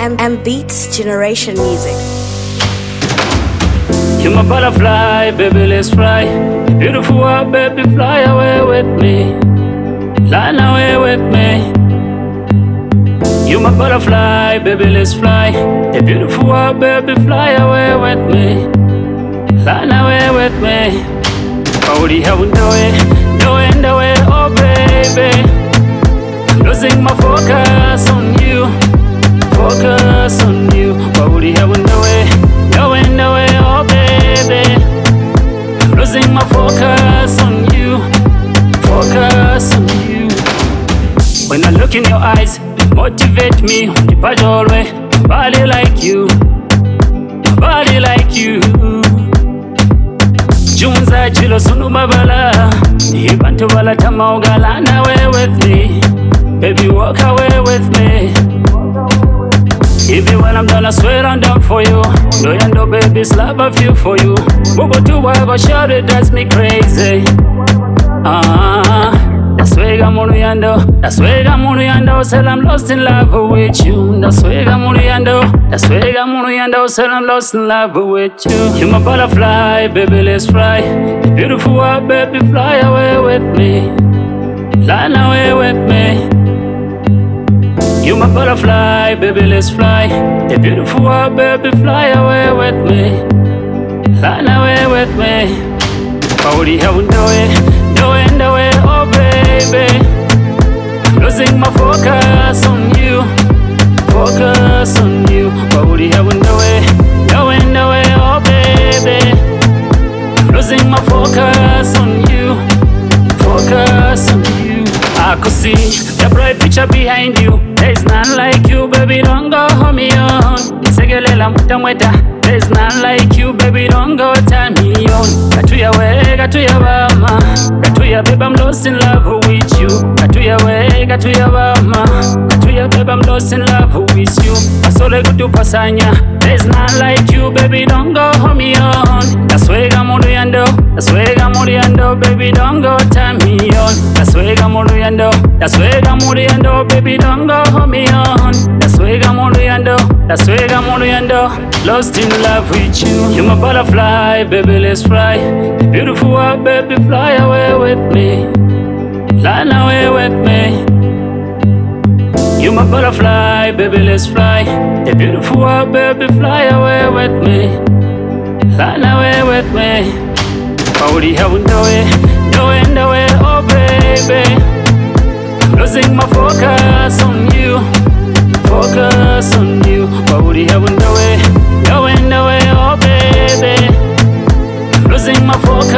M Beats Generation Music. You're my butterfly, baby, let's fly. Beautiful world, baby, fly away with me. Fly away with me. You're my butterfly, baby, let's fly. The beautiful world, baby, fly away with me. Fly away with me. Oh, the hell, do it, oh baby. I'm losing my focus on you, focus on you. Oh, the hell, do it, oh baby. I'm losing my focus on you, focus on you. When I look in your eyes, motivate me, depart all way. Body like you, body like you. Junza chilo sunu babala, ibantu bala tamaugala away with me. Baby, walk away with me. Even when I'm done, I swear I'm done for you. No, you know, baby, slap a few for you. Bobo to go shout it, drives me crazy. That's where I'm on yando. That's where I'm on yando. Said I'm lost in love with you. That's where I'm on yando. That's where I'm on yando. Said I'm lost in love with you. You're my butterfly, baby, let's fly. Beautiful world, baby, fly away with me. Fly away with me. You're my butterfly, baby, let's fly. The beautiful world, baby, fly away with me. Fly away with me. Oh, the hell, do it, oh baby. I'm losing my focus on you, focus on you. Oh, the hell, do it, oh baby. I'm losing my focus on you, focus on you. I could see the bright picture behind you. There's none like you, baby, don't go hold me on. Segelela mutamweta. There's none like you, baby, don't go turn me on. Katuya way, katuya bama. Katuya, babe, I'm lost in love with you. Katuya way, katuya bama. Katuya, babe, I'm lost in love with you. Asole kutu pasanya. There's none like you, baby, don't go hold me on. That's where I'm on yando. That's where I'm on yando, baby, don't go turn me on. That's where I'm on yando. That's where I'm on yando, baby, don't go hold me on. That's where I'm on yando. That's where I'm on yando. Lost in love with you. You're my butterfly, baby, let's fly. Beautiful world, baby, fly away with me. Fly away with me. You're my butterfly, baby, let's fly. The beautiful world, baby, fly away with me. Fly away with me. Oh, the hell, do it, oh baby. I'm losing my focus on you, focus on you. Oh, the hell, do it, oh baby. I'm losing my focus